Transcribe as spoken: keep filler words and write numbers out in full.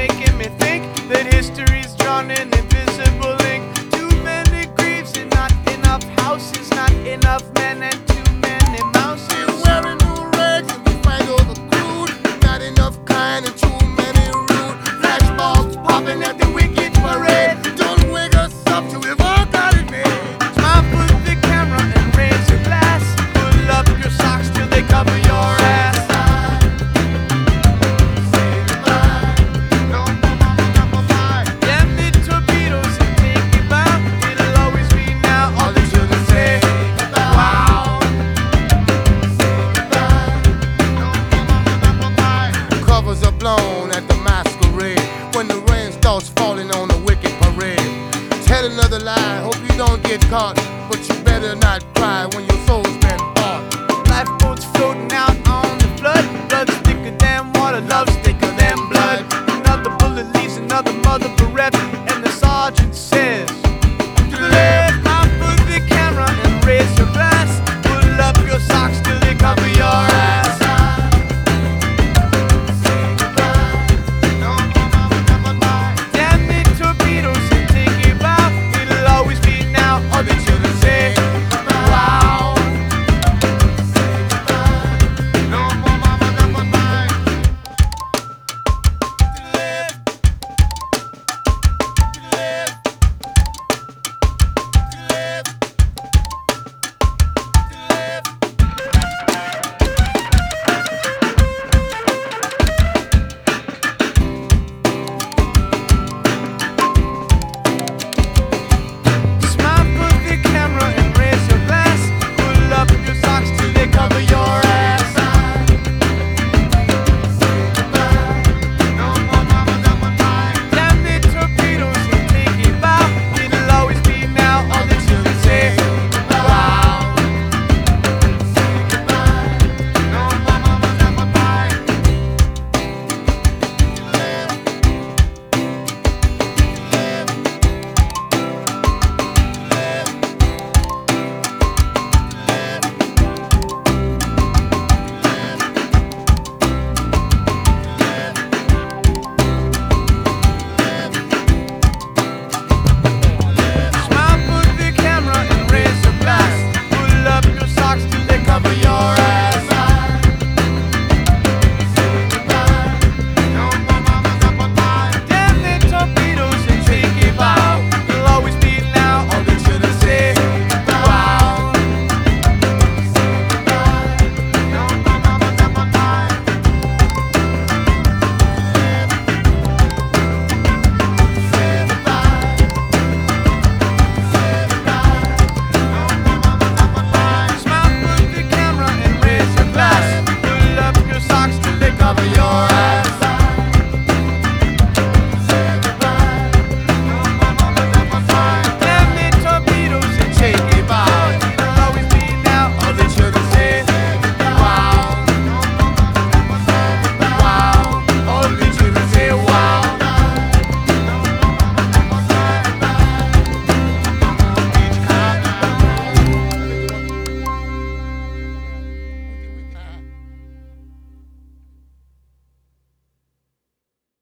making me think that history's drawn an invisible ink. Too many graves and not enough houses, not enough men and too many mouses. We're wearing new rags and we fight over crude. Not enough kind and too many rude. Flashbulbs popping at the wicked parade. Don't wake us up till we've all got it made. Smile, put the camera and raise your glass. Pull up your socks till they cover your ass. Damn the torpedoes and take me bound. It'll always be now. All the children say, wow. Covers are blown at the masquerade when the rain starts falling on the wicked parade. Tell another lie, hope you don't get caught, but you better not cry when your soul's been bought. Lifeboats floating out on the flood. Blood's thicker than water, love's thicker than blood.